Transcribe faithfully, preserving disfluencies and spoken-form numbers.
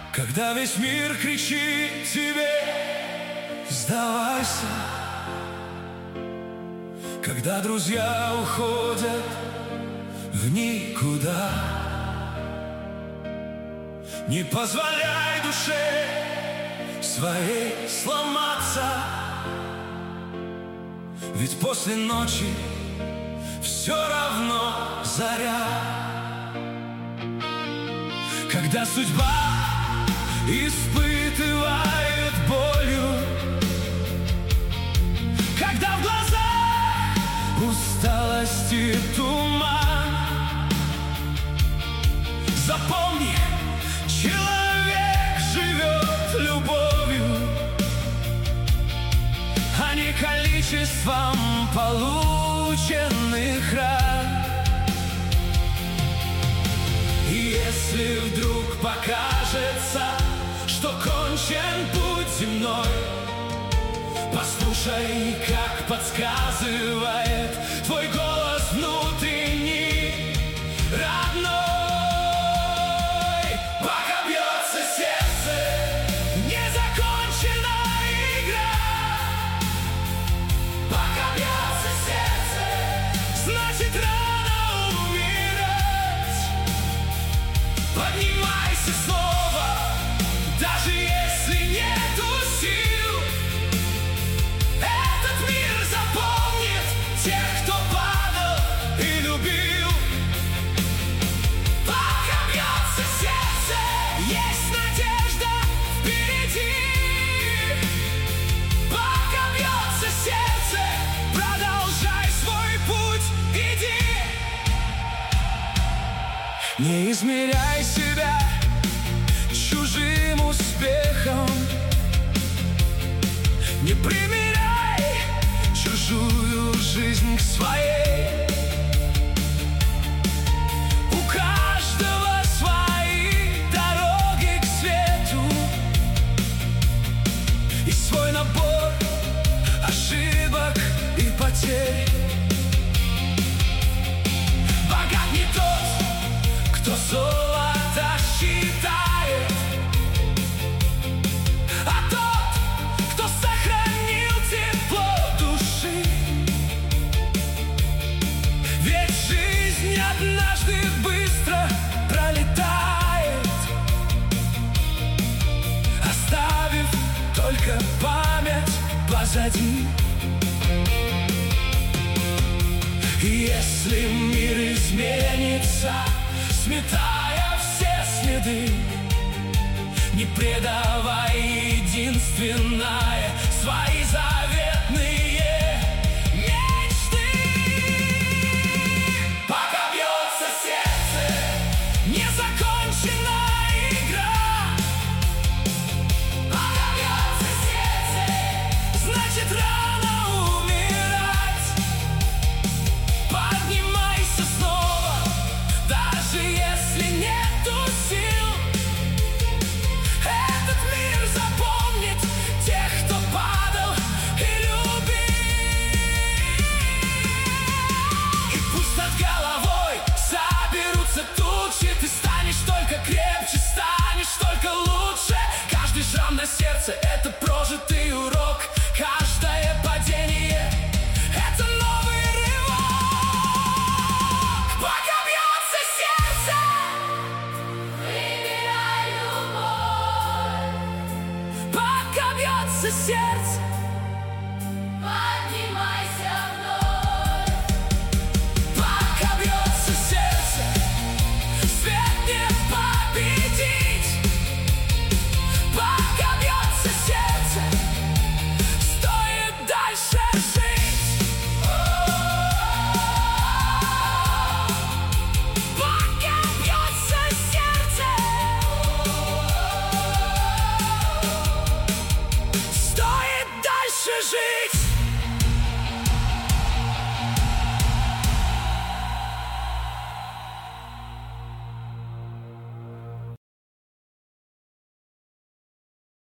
Когда весь мир кричит тебе: сдавайся. Когда друзья уходят в никуда, не позволяй душе своей сломаться. Ведь после ночи все равно заря. Когда судьба испытывает болью, когда в глазах усталость и туман, запомни, человек живет любовью, а не количеством полученных ран. И если вдруг покажется, что кончен путь земной, послушай, как подсказывает твой голос внутренний, родной. Пока бьется сердце, незакончена игра. Пока бьется сердце, значит рано умирать. Поднимайся снова, даже если нету сил. Этот мир запомнит тех, кто падал и любил. Пока бьется сердце, есть надежда впереди. Пока бьется сердце, продолжай свой путь, иди. Не измеряй себя чужим успехом, не примеряй чужую жизнь к своей. У каждого свои дороги к свету и свой набор ошибок и потерь. Богат не тот, кто золото считает, а тот, кто сохранил тепло души. Ведь жизнь однажды быстро пролетает, оставив только память позади. И если мир изменится, сметая все следы, не предавай единственное свои заветные мечты. Пока бьется сердце, незакончена игра. Пока бьется сердце, значит рано умирать. Поднимайся снова, даже если нету сил. Этот мир запомнит тех, кто падал и любил. И пусть над головой соберутся тучи, ты станешь только крепче, станешь только лучше. Каждый шрам на сердце — это прожитый урок. Каждое падение — это новый рывок. Пока бьется сердце, выбирай любовь. Пока бьется сердце, поднимайся вновь. Пока бьется сердце, свет не победить. Пока бьется сердце, стоит дальше жить. Пока бьется сердце, стоит дальше жить.